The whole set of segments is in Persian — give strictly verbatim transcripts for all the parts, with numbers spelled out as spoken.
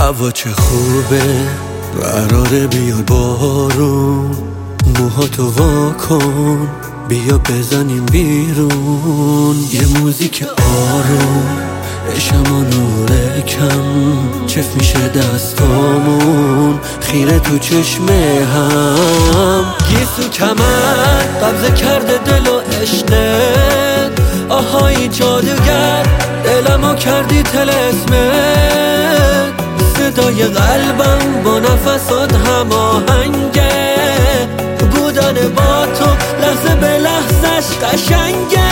هوا چه خوبه، قراره بیاد بارون. موهاتو وا کن، بیا بزنیم بیرون. یه موزیک آروم، عشقم نور کم، چف میشه دستامون، خیره تو چشمه هم. گیسو کمر قبضه کرده دل و عشقت، آهای جادوگر دلمو کردی طلسمت. صدای قلبم با نفسات هماهنگه، بودن با تو لحظه به لحظش قشنگه.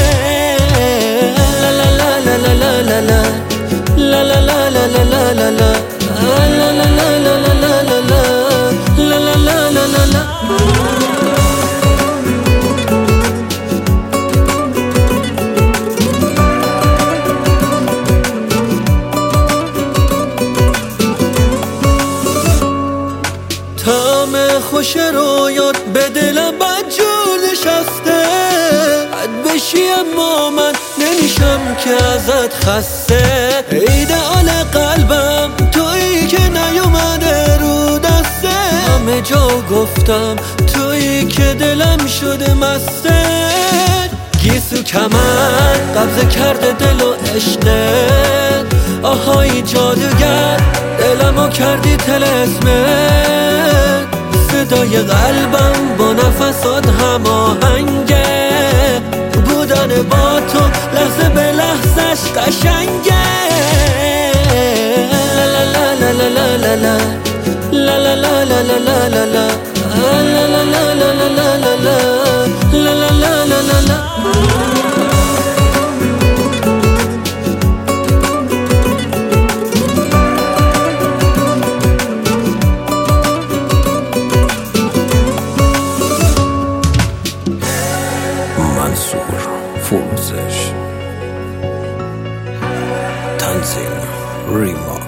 لا لا لا لا لا لا لا لا لا لا لا لا لا لا لا لا طعم خوش رویات به دلم بدجور نشسته. بد بشی اما من نمیشم که ازت خسته. ایدئال قلبم تویی که نیومده رو دسته. همه جا گفتم تویی که دلم شده مسته. گیسو کمر قبضه کرده دل و عشقت، آهای جادوگر دلمو کردی طلسمت. صدای قلبم با نفسات هماهنگه، بودن با تو لحظه به لحظش قشنگه. لا لا لا لا لا لا لا لا لا لا لا لا لا لا لا منصور فروزش تنظیم ریما